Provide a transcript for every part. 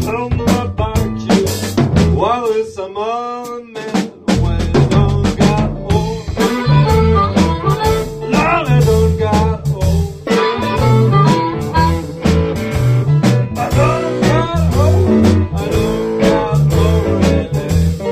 tell me about you. While it's some other man when it don't got old. Lord, it don't got old. I don't got old. I don't got old really.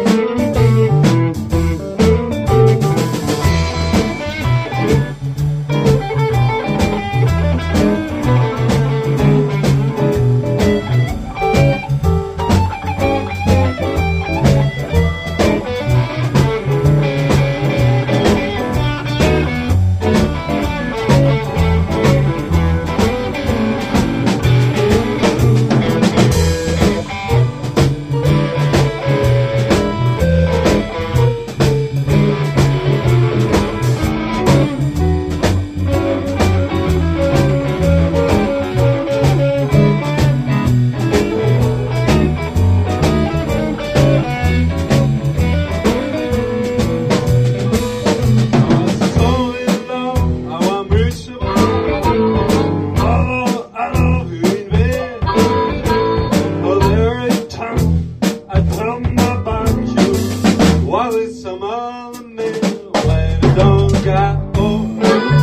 Some other man when it don't got old.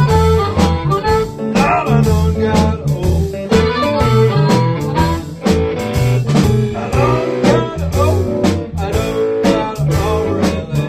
Now I don't got old. I don't got old. I don't got old really.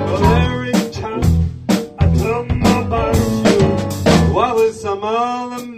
Some other